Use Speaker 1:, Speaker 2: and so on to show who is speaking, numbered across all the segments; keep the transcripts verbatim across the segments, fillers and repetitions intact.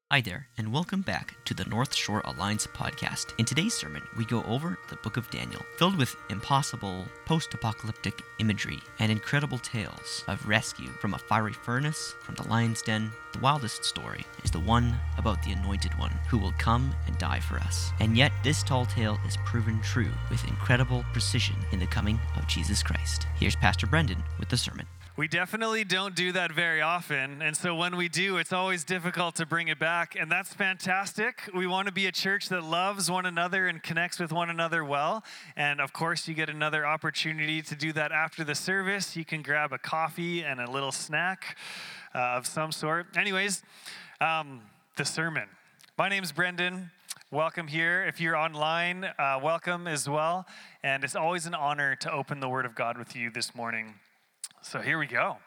Speaker 1: Hi there, and welcome back to the North Shore Alliance podcast. In today's sermon, we go over the book of Daniel, filled with impossible, post-apocalyptic imagery and incredible tales of rescue from a fiery furnace, from the lion's den. The wildest story is the one about the Anointed One who will come and die for us. And yet, this tall tale is proven true with incredible precision in the coming of Jesus Christ. Here's Pastor Brendan with the sermon.
Speaker 2: We definitely don't do that very often, and so when we do, it's always difficult to bring it back, and that's fantastic. We want to be a church that loves one another and connects with one another well, and of course, you get another opportunity to do that after the service. You can grab a coffee and a little snack uh, of some sort. Anyways, um, the sermon. My name's Brendan. Welcome here. If you're online, uh, welcome as well, and it's always an honor to open the Word of God with you this morning. So here we go.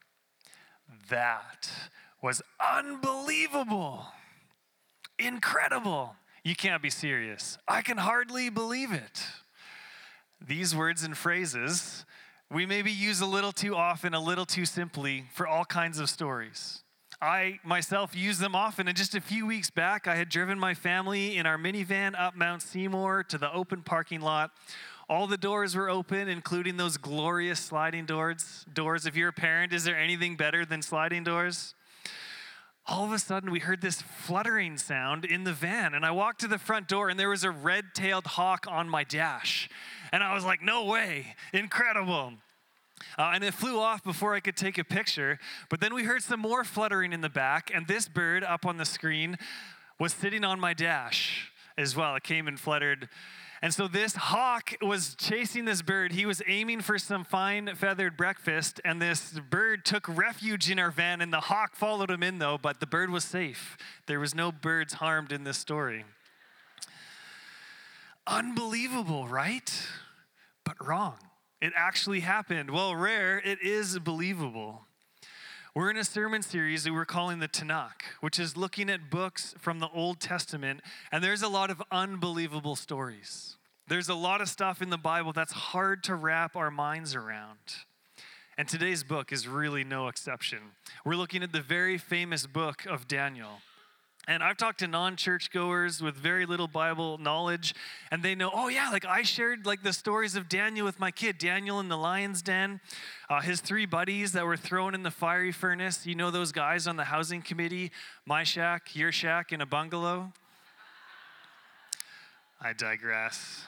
Speaker 2: That was unbelievable. Incredible. You can't be serious. I can hardly believe it. These words and phrases we maybe use a little too often, a little too simply for all kinds of stories. I myself use them often, and just a few weeks back, I had driven my family in our minivan up Mount Seymour to the open parking lot. All the doors were open, including those glorious sliding doors. Doors. If you're a parent, is there anything better than sliding doors? All of a sudden, we heard this fluttering sound in the van, and I walked to the front door, and there was a red-tailed hawk on my dash. And I was like, no way, incredible. Uh, and it flew off before I could take a picture. But then we heard some more fluttering in the back, and this bird up on the screen was sitting on my dash as well. It came and fluttered. And so this hawk was chasing this bird. He was aiming for some fine feathered breakfast, and this bird took refuge in our van, and the hawk followed him in, though, but the bird was safe. There was no birds harmed in this story. Unbelievable, right? But wrong. It actually happened. Well, rare, it is believable. We're in a sermon series that we're calling the Tanakh, which is looking at books from the Old Testament, and there's a lot of unbelievable stories. There's a lot of stuff in the Bible that's hard to wrap our minds around. And today's book is really no exception. We're looking at the very famous book of Daniel. And I've talked to non-churchgoers with very little Bible knowledge, and they know, oh yeah, like I shared like the stories of Daniel with my kid, Daniel in the lion's den, uh, his three buddies that were thrown in the fiery furnace. You know those guys on the housing committee, my shack, your shack in a bungalow? I digress.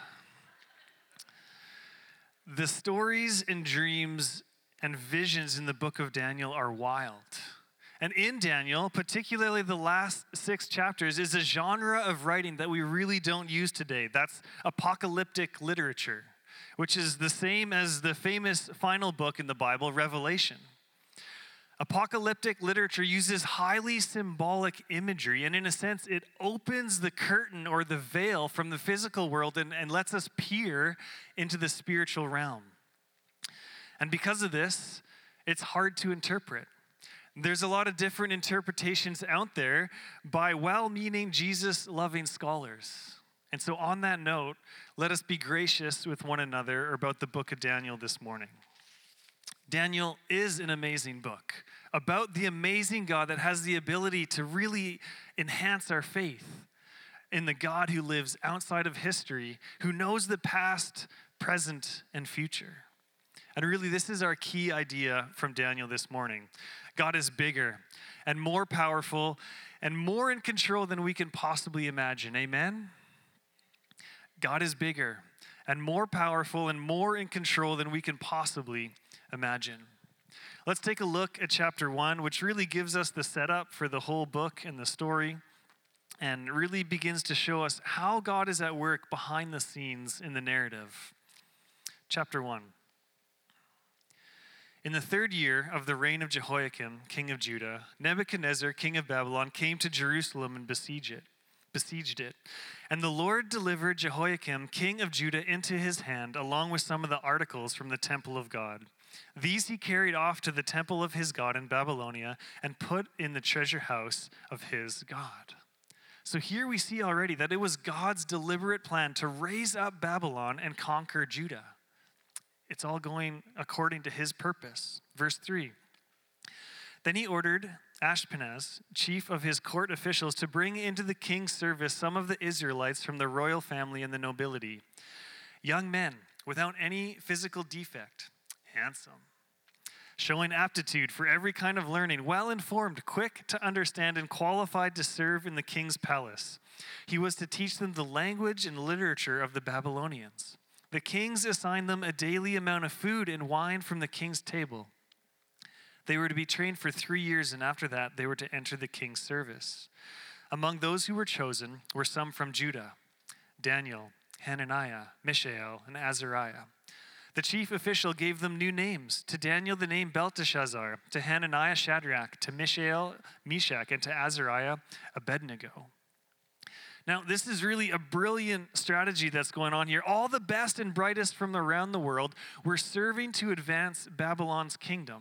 Speaker 2: The stories and dreams and visions in the book of Daniel are wild. And in Daniel, particularly the last six chapters, is a genre of writing that we really don't use today. That's apocalyptic literature, which is the same as the famous final book in the Bible, Revelation. Apocalyptic literature uses highly symbolic imagery, and in a sense, it opens the curtain or the veil from the physical world and, and lets us peer into the spiritual realm. And because of this, it's hard to interpret. There's a lot of different interpretations out there by well-meaning, Jesus-loving scholars. And so on that note, let us be gracious with one another about the book of Daniel this morning. Daniel is an amazing book about the amazing God that has the ability to really enhance our faith in the God who lives outside of history, who knows the past, present, and future. And really, this is our key idea from Daniel this morning. God is bigger and more powerful and more in control than we can possibly imagine. Amen? God is bigger and more powerful and more in control than we can possibly imagine. Let's take a look at chapter one, which really gives us the setup for the whole book and the story, and really begins to show us how God is at work behind the scenes in the narrative. Chapter one. In the third year of the reign of Jehoiakim, king of Judah, Nebuchadnezzar, king of Babylon, came to Jerusalem and besieged it. Besieged it. And the Lord delivered Jehoiakim, king of Judah, into his hand, along with some of the articles from the temple of God. These he carried off to the temple of his God in Babylonia and put in the treasure house of his God. So here we see already that it was God's deliberate plan to raise up Babylon and conquer Judah. It's all going according to his purpose. Verse three. Then he ordered Ashpenaz, chief of his court officials, to bring into the king's service some of the Israelites from the royal family and the nobility, young men without any physical defect, handsome, showing aptitude for every kind of learning, well-informed, quick to understand, and qualified to serve in the king's palace. He was to teach them the language and literature of the Babylonians. The kings assigned them a daily amount of food and wine from the king's table. They were to be trained for three years, and after that, they were to enter the king's service. Among those who were chosen were some from Judah: Daniel, Hananiah, Mishael, and Azariah. The chief official gave them new names. To Daniel, the name Belteshazzar. To Hananiah, Shadrach. To Mishael, Meshach. And to Azariah, Abednego. Now, this is really a brilliant strategy that's going on here. All the best and brightest from around the world were serving to advance Babylon's kingdom.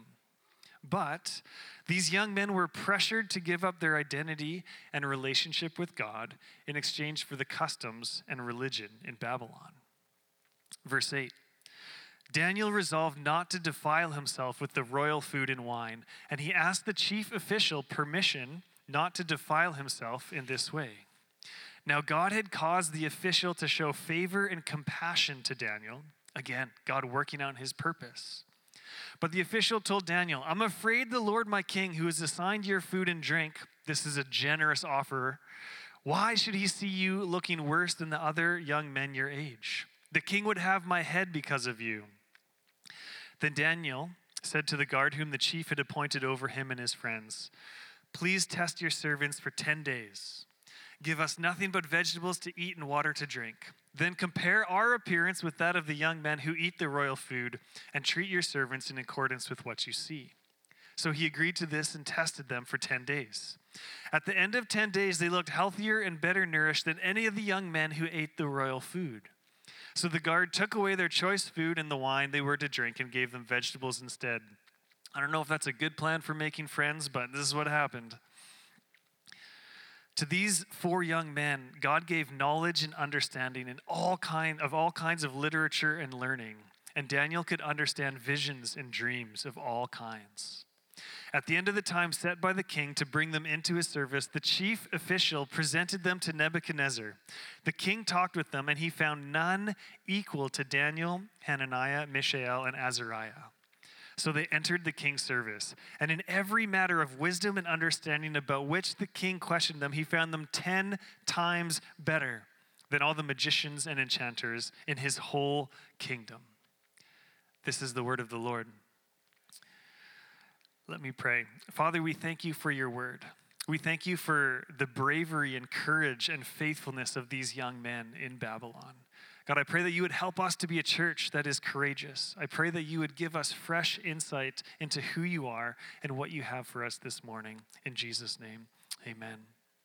Speaker 2: But these young men were pressured to give up their identity and relationship with God in exchange for the customs and religion in Babylon. Verse eight. Daniel resolved not to defile himself with the royal food and wine, and he asked the chief official permission not to defile himself in this way. Now God had caused the official to show favor and compassion to Daniel. Again, God working out his purpose. But the official told Daniel, "I'm afraid the Lord my king, who has assigned your food and drink," this is a generous offer, "why should he see you looking worse than the other young men your age? The king would have my head because of you." Then Daniel said to the guard whom the chief had appointed over him and his friends, "Please test your servants for ten days. Give us nothing but vegetables to eat and water to drink. Then compare our appearance with that of the young men who eat the royal food, and treat your servants in accordance with what you see." So he agreed to this and tested them for ten days. At the end of ten days, they looked healthier and better nourished than any of the young men who ate the royal food. So the guard took away their choice food and the wine they were to drink and gave them vegetables instead. I don't know if that's a good plan for making friends, but this is what happened. To these four young men, God gave knowledge and understanding in all kind of all kinds of literature and learning, and Daniel could understand visions and dreams of all kinds. At the end of the time set by the king to bring them into his service, the chief official presented them to Nebuchadnezzar. The king talked with them, and he found none equal to Daniel, Hananiah, Mishael, and Azariah. So they entered the king's service, and in every matter of wisdom and understanding about which the king questioned them, he found them ten times better than all the magicians and enchanters in his whole kingdom. This is the word of the Lord. Let me pray. Father, we thank you for your word. We thank you for the bravery and courage and faithfulness of these young men in Babylon. God, I pray that you would help us to be a church that is courageous. I pray that you would give us fresh insight into who you are and what you have for us this morning. In Jesus' name, amen.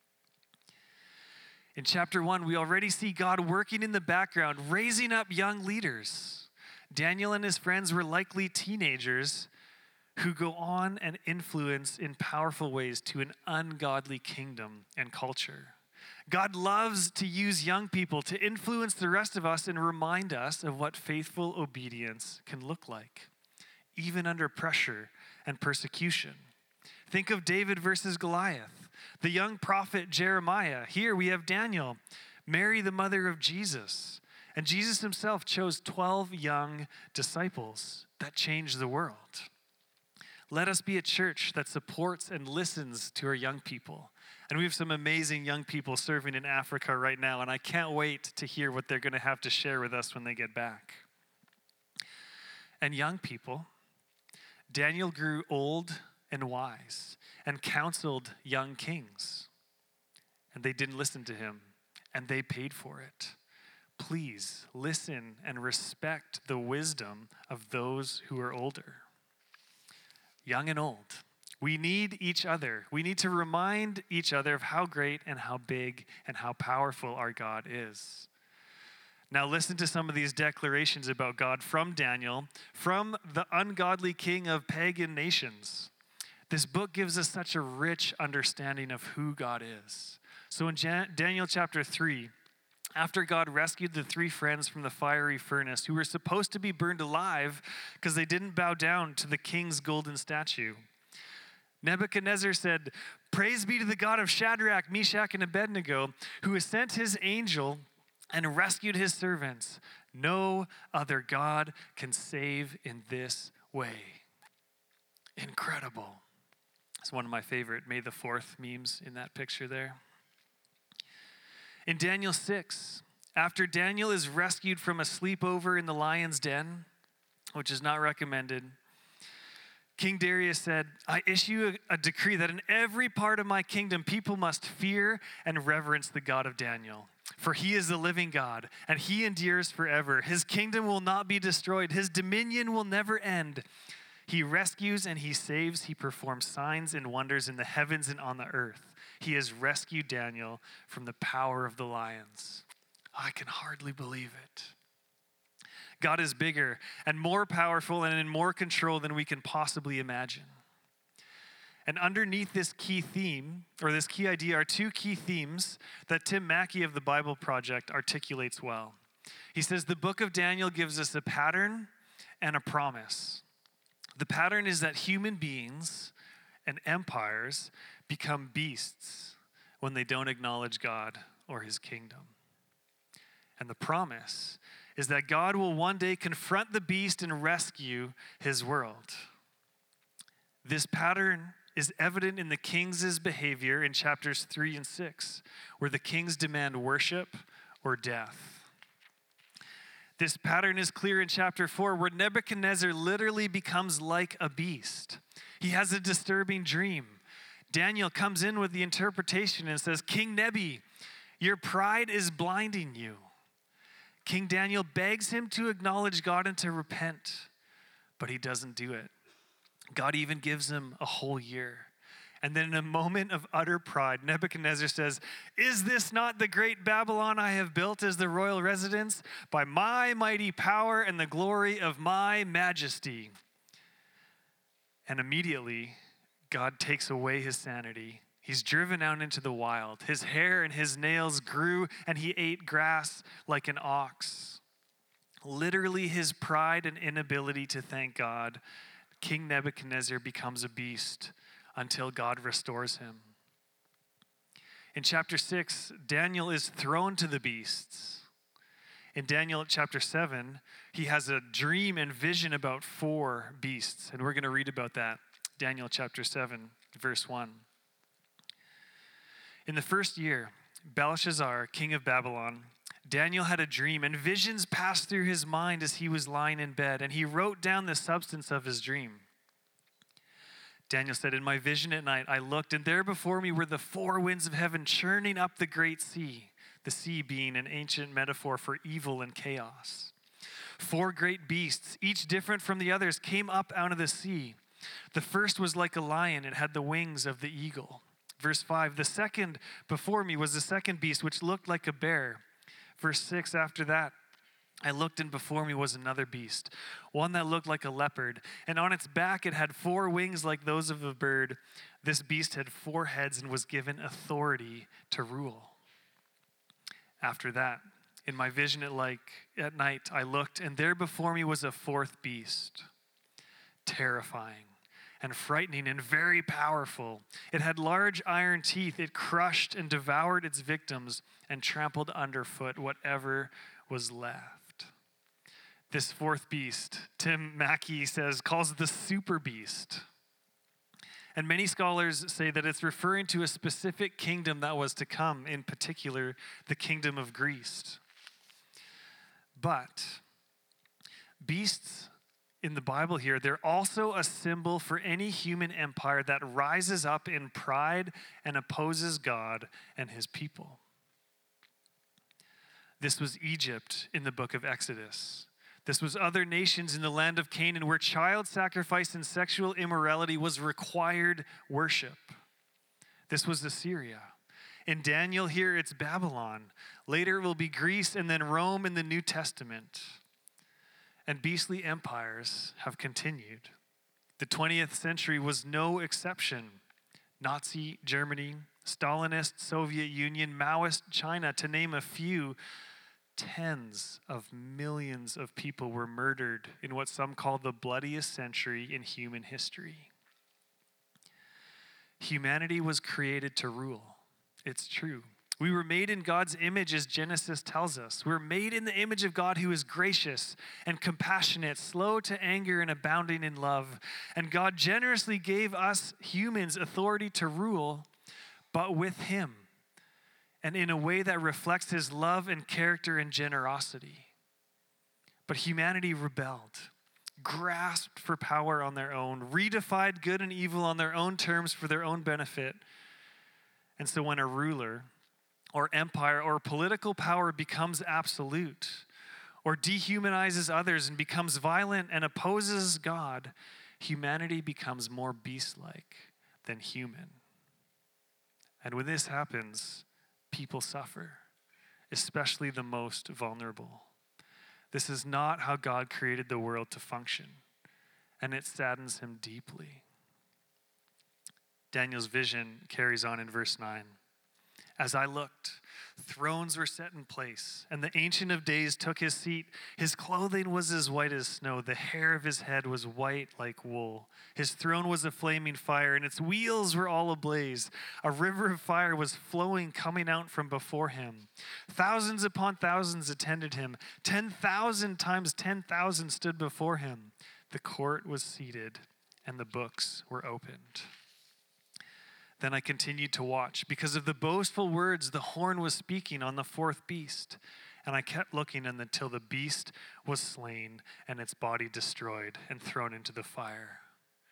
Speaker 2: In chapter one, we already see God working in the background, raising up young leaders. Daniel and his friends were likely teenagers who go on and influence in powerful ways to an ungodly kingdom and culture. God loves to use young people to influence the rest of us and remind us of what faithful obedience can look like, even under pressure and persecution. Think of David versus Goliath, the young prophet Jeremiah. Here we have Daniel, Mary, the mother of Jesus. And Jesus himself chose twelve young disciples that changed the world. Let us be a church that supports and listens to our young people. And we have some amazing young people serving in Africa right now, and I can't wait to hear what they're going to have to share with us when they get back. And young people, Daniel grew old and wise and counseled young kings, and they didn't listen to him, and they paid for it. Please listen and respect the wisdom of those who are older. Young and old. We need each other. We need to remind each other of how great and how big and how powerful our God is. Now listen to some of these declarations about God from Daniel, from the ungodly king of pagan nations. This book gives us such a rich understanding of who God is. So in Jan- Daniel chapter three, after God rescued the three friends from the fiery furnace who were supposed to be burned alive because they didn't bow down to the king's golden statue, Nebuchadnezzar said, "Praise be to the God of Shadrach, Meshach, and Abednego, who has sent his angel and rescued his servants. No other God can save in this way." Incredible. It's one of my favorite May the fourth memes in that picture there. In Daniel six, after Daniel is rescued from a sleepover in the lion's den, which is not recommended, King Darius said, "I issue a, a decree that in every part of my kingdom, people must fear and reverence the God of Daniel. For he is the living God, and he endures forever. His kingdom will not be destroyed. His dominion will never end. He rescues and he saves. He performs signs and wonders in the heavens and on the earth. He has rescued Daniel from the power of the lions." I can hardly believe it. God is bigger and more powerful and in more control than we can possibly imagine. And underneath this key theme, or this key idea, are two key themes that Tim Mackey of the Bible Project articulates well. He says the book of Daniel gives us a pattern and a promise. The pattern is that human beings and empires become beasts when they don't acknowledge God or his kingdom. And the promise is that God will one day confront the beast and rescue his world. This pattern is evident in the kings' behavior in chapters three and six, where the kings demand worship or death. This pattern is clear in chapter four, where Nebuchadnezzar literally becomes like a beast. He has a disturbing dream. Daniel comes in with the interpretation and says, "King Nebi, your pride is blinding you." King Daniel begs him to acknowledge God and to repent, but he doesn't do it. God even gives him a whole year. And then in a moment of utter pride, Nebuchadnezzar says, "Is this not the great Babylon I have built as the royal residence by my mighty power and the glory of my majesty?" And immediately, God takes away his sanity. He's driven out into the wild. His hair and his nails grew, and he ate grass like an ox. Literally, his pride and inability to thank God, King Nebuchadnezzar becomes a beast until God restores him. In chapter six, Daniel is thrown to the beasts. In Daniel chapter seven, he has a dream and vision about four beasts, and we're going to read about that. Daniel chapter seven, verse one. In the first year, Belshazzar, king of Babylon, Daniel had a dream, and visions passed through his mind as he was lying in bed, and he wrote down the substance of his dream. Daniel said, "In my vision at night, I looked, and there before me were the four winds of heaven churning up the great sea, the sea being an ancient metaphor for evil and chaos. Four great beasts, each different from the others, came up out of the sea. The first was like a lion. It had the wings of the eagle." Verse five, "The second before me was the second beast, which looked like a bear." Verse six, "After that, I looked, and before me was another beast, one that looked like a leopard, and on its back it had four wings like those of a bird. This beast had four heads and was given authority to rule." After that, in my vision at like at night, I looked, and there before me was a fourth beast, terrifying and frightening and very powerful. It had large iron teeth. It crushed and devoured its victims and trampled underfoot whatever was left. This fourth beast, Tim Mackey says, calls it the super beast. And many scholars say that it's referring to a specific kingdom that was to come, in particular, the kingdom of Greece. But beasts in the Bible here, they're also a symbol for any human empire that rises up in pride and opposes God and his people. This was Egypt in the book of Exodus. This was other nations in the land of Canaan where child sacrifice and sexual immorality was required worship. This was Assyria. In Daniel here, it's Babylon. Later it will be Greece and then Rome in the New Testament. And beastly empires have continued. The twentieth century was no exception. Nazi Germany, Stalinist Soviet Union, Maoist China, to name a few. Tens of millions of people were murdered in what some call the bloodiest century in human history. Humanity was created to rule. It's true. We were made in God's image, as Genesis tells us. We're made in the image of God, who is gracious and compassionate, slow to anger and abounding in love. And God generously gave us humans authority to rule, but with him, and in a way that reflects his love and character and generosity. But humanity rebelled, grasped for power on their own, redefined good and evil on their own terms for their own benefit. And so when a ruler or empire or political power becomes absolute, or dehumanizes others and becomes violent and opposes God, humanity becomes more beast-like than human. And when this happens, people suffer, especially the most vulnerable. This is not how God created the world to function, and it saddens him deeply. Daniel's vision carries on in verse nine. As I looked, thrones were set in place, and the Ancient of Days took his seat. His clothing was as white as snow. The hair of his head was white like wool. His throne was a flaming fire, and its wheels were all ablaze. A river of fire was flowing, coming out from before him. Thousands upon thousands attended him. Ten thousand times ten thousand stood before him. The court was seated, and the books were opened. Then I continued to watch. Because of the boastful words the horn was speaking on the fourth beast. And I kept looking until the beast was slain and its body destroyed and thrown into the fire.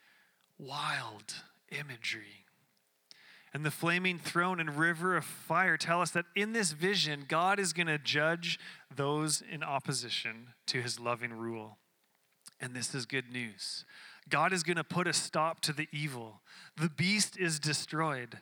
Speaker 2: Wild imagery. And the flaming throne and river of fire tell us that in this vision, God is going to judge those in opposition to his loving rule. And this is good news. God is going to put a stop to the evil. The beast is destroyed.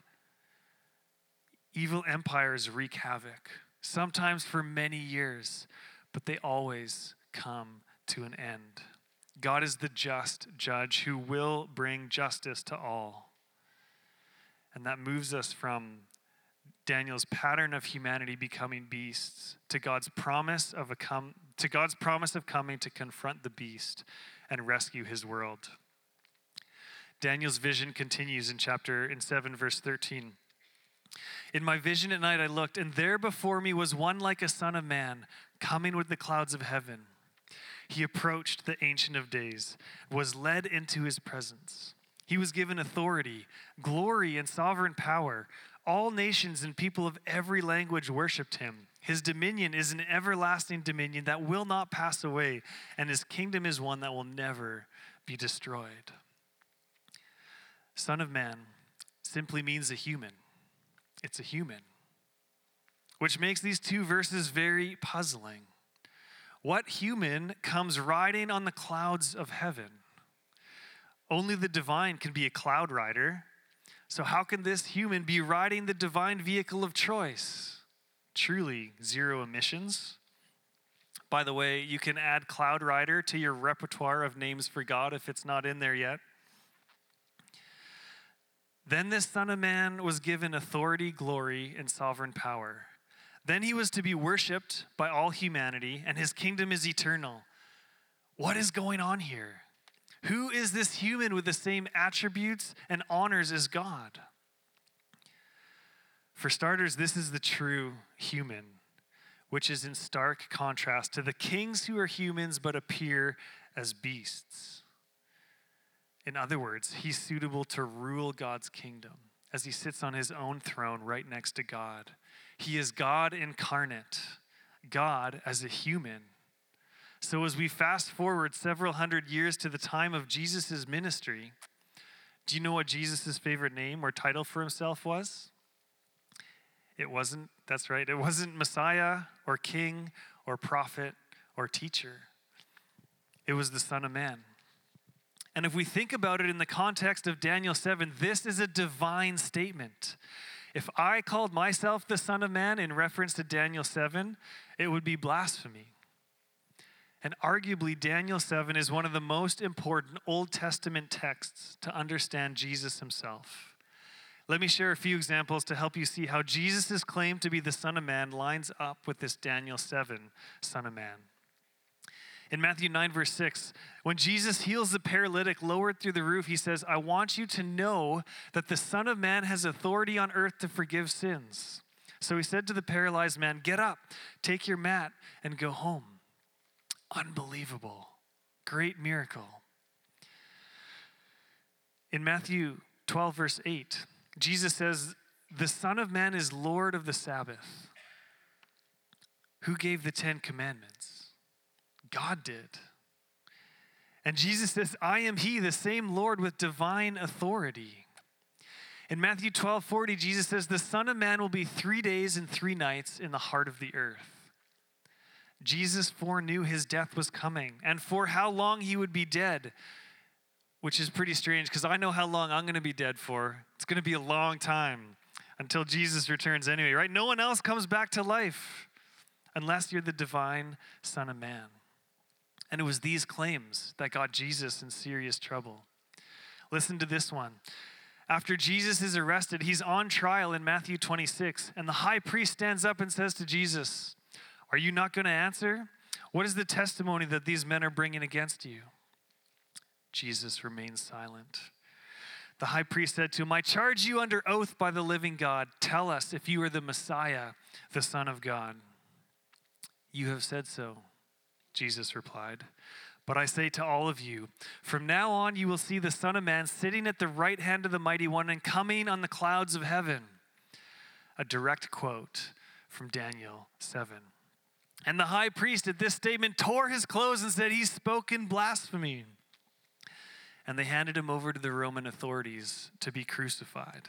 Speaker 2: Evil empires wreak havoc, sometimes for many years, but they always come to an end. God is the just judge who will bring justice to all. And that moves us from Daniel's pattern of humanity becoming beasts to God's promise of a come to God's promise of coming to confront the beast and rescue his world. Daniel's vision continues in chapter in seven verse thirteen. In my vision at night I looked, and there before me was one like a son of man, coming with the clouds of heaven. He approached the Ancient of Days, was led into his presence. He was given authority, glory, and sovereign power. All nations and people of every language worshiped him. His dominion is an everlasting dominion that will not pass away, and his kingdom is one that will never be destroyed. Son of Man simply means a human. It's a human, which makes these two verses very puzzling. What human comes riding on the clouds of heaven? Only the divine can be a cloud rider. So how can this human be riding the divine vehicle of choice? Truly zero emissions. By the way, you can add cloud rider to your repertoire of names for God if it's not in there yet. Then this Son of Man was given authority, glory, and sovereign power. Then he was to be worshipped by all humanity, and his kingdom is eternal. What is going on here? Who is this human with the same attributes and honors as God? For starters, this is the true human, which is in stark contrast to the kings who are humans but appear as beasts. In other words, he's suitable to rule God's kingdom as he sits on his own throne right next to God. He is God incarnate, God as a human. So as we fast forward several hundred years to the time of Jesus' ministry, do you know what Jesus' favorite name or title for himself was? It wasn't, that's right, it wasn't Messiah or King or Prophet or Teacher. It was the Son of Man. And if we think about it in the context of Daniel seven, this is a divine statement. If I called myself the Son of Man in reference to Daniel seven, it would be blasphemy. And arguably, Daniel seven is one of the most important Old Testament texts to understand Jesus himself. Let me share a few examples to help you see how Jesus' claim to be the Son of Man lines up with this Daniel seven Son of Man. In Matthew nine, verse six, when Jesus heals the paralytic lowered through the roof, he says, I want you to know that the Son of Man has authority on earth to forgive sins. So he said to the paralyzed man, get up, take your mat, and go home. Unbelievable. Great miracle. In Matthew twelve, verse eight, Jesus says, the Son of Man is Lord of the Sabbath. Who gave the Ten Commandments? God did. And Jesus says, I am he, the same Lord with divine authority. In Matthew twelve forty, Jesus says, the Son of Man will be three days and three nights in the heart of the earth. Jesus foreknew his death was coming and for how long he would be dead, which is pretty strange because I know how long I'm going to be dead for. It's going to be a long time until Jesus returns anyway, right? No one else comes back to life unless you're the divine Son of Man. And it was these claims that got Jesus in serious trouble. Listen to this one. After Jesus is arrested, he's on trial in Matthew twenty-six, and the high priest stands up and says to Jesus, are you not going to answer? What is the testimony that these men are bringing against you? Jesus remains silent. The high priest said to him, I charge you under oath by the living God. Tell us if you are the Messiah, the Son of God. You have said so, Jesus replied. But I say to all of you, from now on you will see the Son of Man sitting at the right hand of the Mighty One and coming on the clouds of heaven. A direct quote from Daniel seven. And the high priest at this statement tore his clothes and said, he's spoken blasphemy. And they handed him over to the Roman authorities to be crucified.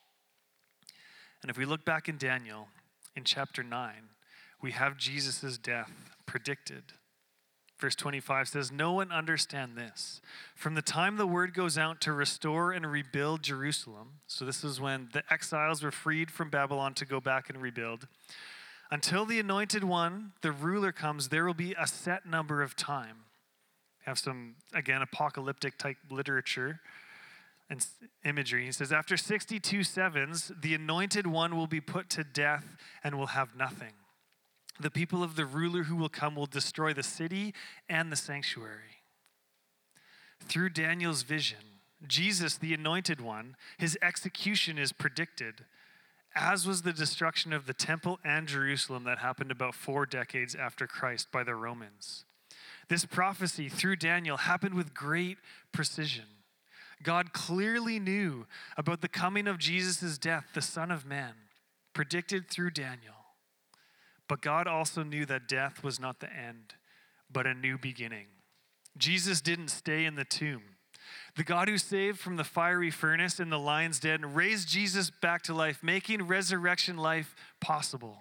Speaker 2: And if we look back in Daniel, in chapter nine, we have Jesus' death predicted. Verse twenty-five says, no one understand this. From the time the word goes out to restore and rebuild Jerusalem, so this is when the exiles were freed from Babylon to go back and rebuild, until the anointed one, the ruler, comes, there will be a set number of time. Have some, again, apocalyptic type literature and imagery. He says, after sixty-two sevens, the anointed one will be put to death and will have nothing. The people of the ruler who will come will destroy the city and the sanctuary. Through Daniel's vision, Jesus, the anointed one, his execution is predicted, as was the destruction of the temple and Jerusalem that happened about four decades after Christ by the Romans. This prophecy through Daniel happened with great precision. God clearly knew about the coming of Jesus' death, the Son of Man, predicted through Daniel. But God also knew that death was not the end, but a new beginning. Jesus didn't stay in the tomb. The God who saved from the fiery furnace and the lion's den raised Jesus back to life, making resurrection life possible.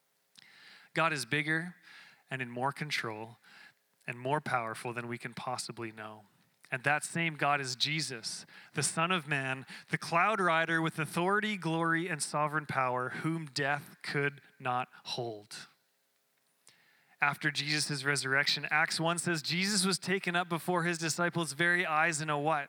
Speaker 2: God is bigger and in more control and more powerful than we can possibly know. And that same God is Jesus, the Son of Man, the cloud rider with authority, glory, and sovereign power, whom death could not hold. After Jesus' resurrection, Acts one says, Jesus was taken up before his disciples' very eyes in a what?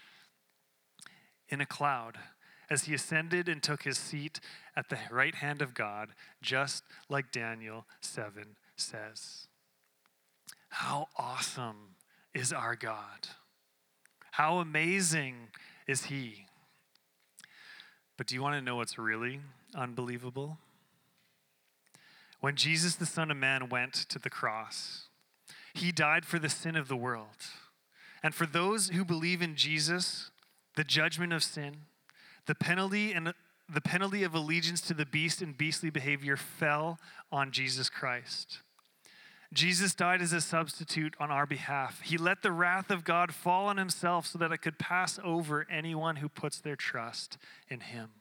Speaker 2: In a cloud, as he ascended and took his seat at the right hand of God, just like Daniel seven says. How awesome is our God? How amazing is he? But do you want to know what's really unbelievable? When Jesus, the Son of Man, went to the cross, he died for the sin of the world. And for those who believe in Jesus, the judgment of sin, the penalty and the penalty of allegiance to the beast and beastly behavior fell on Jesus Christ. Jesus died as a substitute on our behalf. He let the wrath of God fall on himself so that it could pass over anyone who puts their trust in him.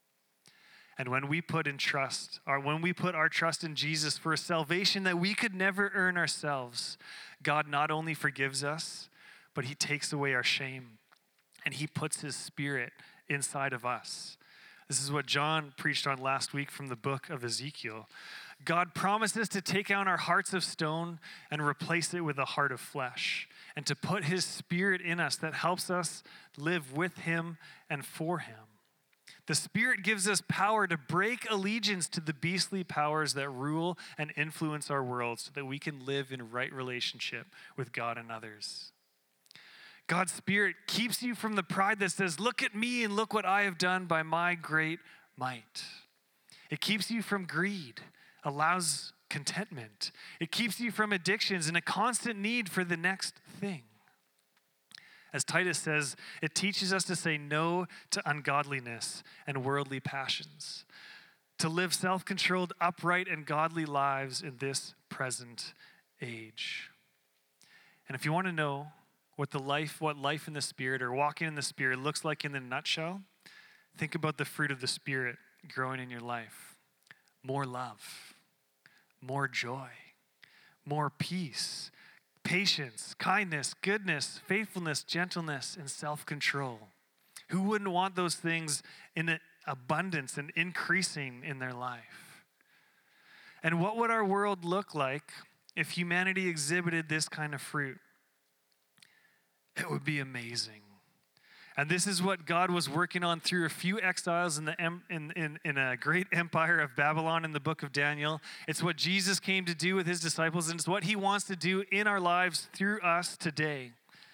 Speaker 2: And when we put in trust, or when we put our trust in Jesus for a salvation that we could never earn ourselves, God not only forgives us, but he takes away our shame and he puts his Spirit inside of us. This is what John preached on last week from the book of Ezekiel. God promises to take out our hearts of stone and replace it with a heart of flesh, and to put his Spirit in us that helps us live with him and for him. The Spirit gives us power to break allegiance to the beastly powers that rule and influence our world so that we can live in right relationship with God and others. God's Spirit keeps you from the pride that says, look at me and look what I have done by my great might. It keeps you from greed, allows contentment. It keeps you from addictions and a constant need for the next thing. As Titus says, it teaches us to say no to ungodliness and worldly passions, to live self-controlled, upright, and godly lives in this present age. And if you want to know what the life, what life in the Spirit or walking in the Spirit looks like in the nutshell, think about the fruit of the Spirit growing in your life. More love, more joy, more peace, patience, kindness, goodness, faithfulness, gentleness, and self-control. Who wouldn't want those things in abundance and increasing in their life? And what would our world look like if humanity exhibited this kind of fruit? It would be amazing. And this is what God was working on through a few exiles in, the in, in, in a great empire of Babylon in the book of Daniel. It's what Jesus came to do with his disciples, and it's what he wants to do in our lives through us today.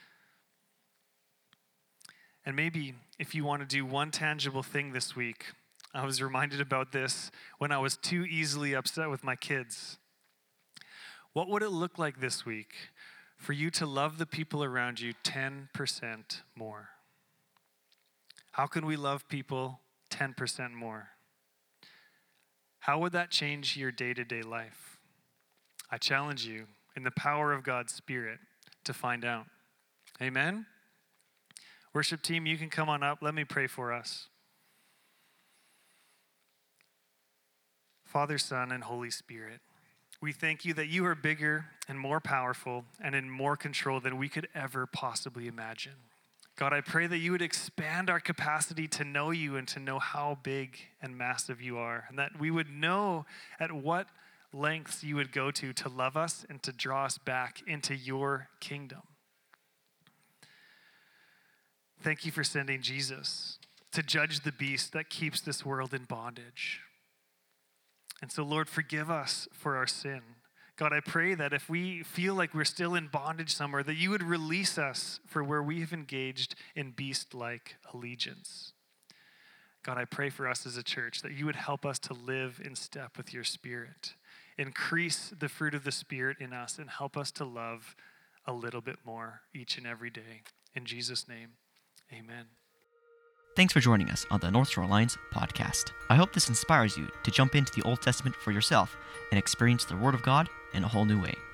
Speaker 2: And maybe if you want to do one tangible thing this week, I was reminded about this when I was too easily upset with my kids. What would it look like this week for you to love the people around you ten percent more? How can we love people ten percent more? How would that change your day-to-day life? I challenge you in the power of God's Spirit to find out. Amen? Worship team, you can come on up. Let me pray for us. Father, Son, and Holy Spirit, we thank you that you are bigger and more powerful and in more control than we could ever possibly imagine. God, I pray that you would expand our capacity to know you and to know how big and massive you are, and that we would know at what lengths you would go to to love us and to draw us back into your kingdom. Thank you for sending Jesus to judge the beast that keeps this world in bondage. And so, Lord, forgive us for our sin. God, I pray that if we feel like we're still in bondage somewhere, that you would release us for where we have engaged in beast-like allegiance. God, I pray for us as a church that you would help us to live in step with your Spirit. Increase the fruit of the Spirit in us and help us to love a little bit more each and every day. In Jesus' name, amen.
Speaker 1: Thanks for joining us on the North Shore Alliance podcast. I hope this inspires you to jump into the Old Testament for yourself and experience the Word of God in a whole new way.